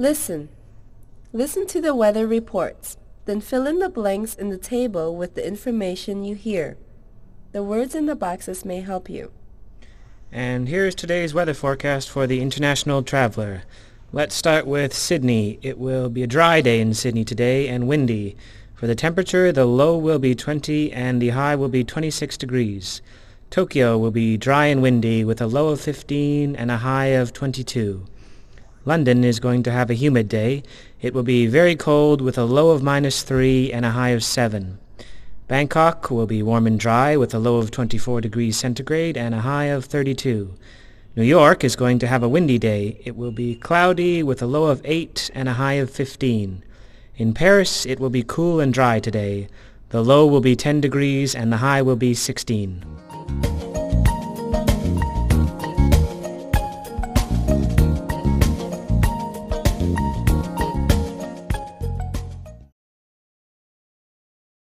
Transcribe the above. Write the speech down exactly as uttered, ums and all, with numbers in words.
Listen. Listen to the weather reports. Then fill in the blanks in the table with the information you hear. The words in the boxes may help you. And here's today's weather forecast for the international traveler. Let's start with Sydney. It will be a dry day in Sydney today and windy. For the temperature, the low will be twenty and the high will be twenty-six degrees. Tokyo will be dry and windy with a low of fifteen and a high of twenty-two. London is going to have a humid day. It will be very cold with a low of minus three and a high of seven. Bangkok will be warm and dry with a low of twenty-four degrees centigrade and a high of thirty-two. New York is going to have a windy day. It will be cloudy with a low of eight and a high of fifteen. In Paris, it will be cool and dry today. The low will be ten degrees and the high will be sixteen.